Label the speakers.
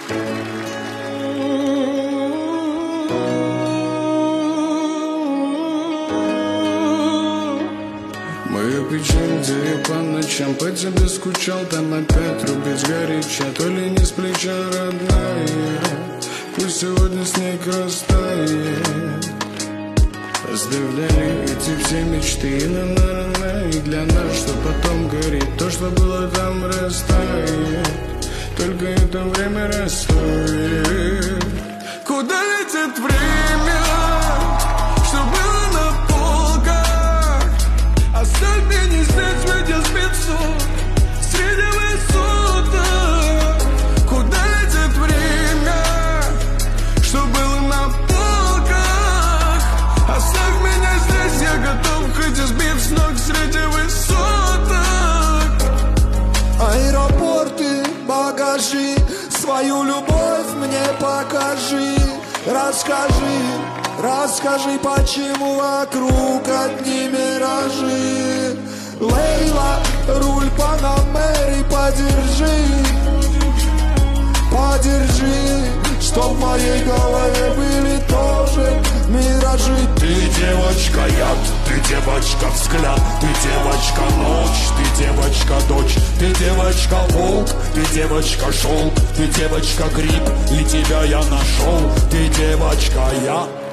Speaker 1: Мою печаль, где я по ночам по тебе скучал, там опять рубить горяча, то ли не с плеча родная, пусть сегодня снег растает. Оставляли эти все мечты и для нас, что потом горит, то, что было там, растает. Только это время расстроит. Куда летит время, что было на полках? Оставь меня здесь, видя спецу среди высоток. Куда летит время, что было на полках? Оставь меня здесь, я готов хоть и сбив с ног среди высоток.
Speaker 2: Аэропорты, багажи, свою любовь мне покажи. Расскажи, почему вокруг одни миражи. Лейла, руль Панамери, подержи, что в моей голове были тоже миражи.
Speaker 3: Ты девочка яд, ты девочка взгляд, ты девочка ночь, ты девочка дочь, ты девочка волк, ты девочка шелк, ты девочка гриб, и тебя я нашел, ты девочка я.